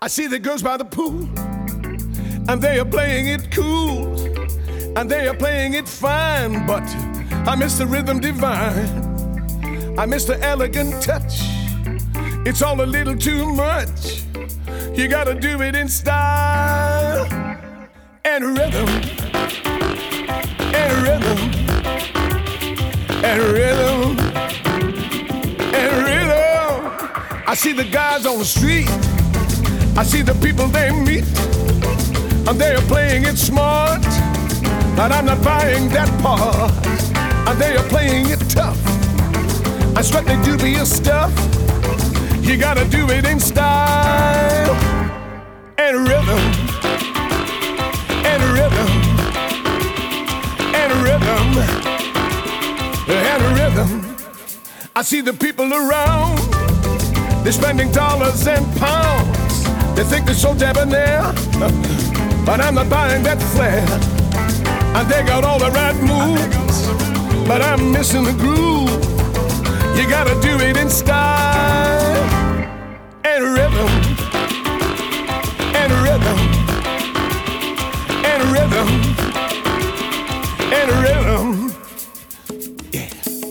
I see the girls by the pool, and they are playing it cool, and they are playing it fine, but I miss the rhythm divine. I miss the elegant touch. It's all a little too much. You gotta do it in style and rhythm, and rhythm, and rhythm, and rhythm. I see the guys on the street, I see the people they meet, and they are playing it smart, but I'm not buying that part. And they are playing it tough, I sweat the dubious stuff. You gotta do it in style and rhythm, and rhythm, and rhythm, and rhythm. I see the people around, they're spending dollars and pounds. They think they're so debonair, but I'm not buying that flair. And they got all the right moves, but I'm missing the groove. You gotta do it in style and rhythm, and rhythm, and rhythm, and rhythm. Yeah.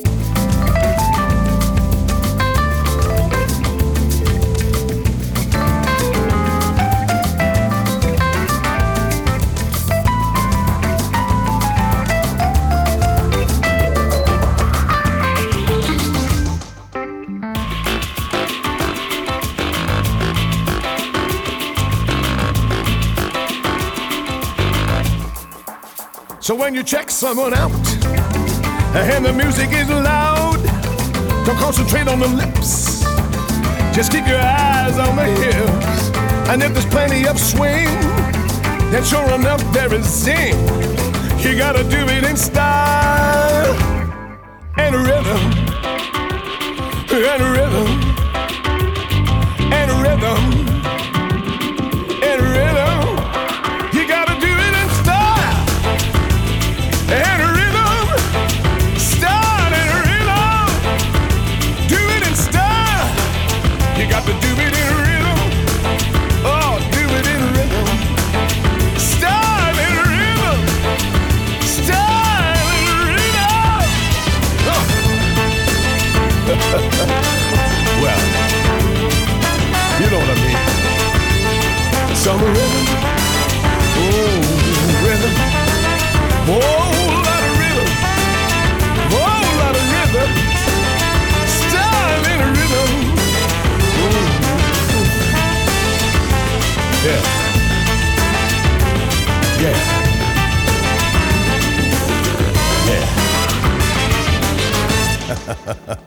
So when you check someone out and the music is loud, don't concentrate on the lips, just keep your eyes on the hips. And if there's plenty of swing, then sure enough there is zing. You gotta do it in style and rhythm, and rhythm, and rhythm, and rhythm. You gotta do it in style and rhythm, style and rhythm. Do it in style. You got to do it in rhythm. Oh, do it in rhythm. Style and rhythm. Style and rhythm. Oh. Well, you know what I mean. Some rhythm. Oh, rhythm. Whole lot of rhythm, whole lot of rhythm, style and rhythm. Ooh. Yeah, yeah, yeah.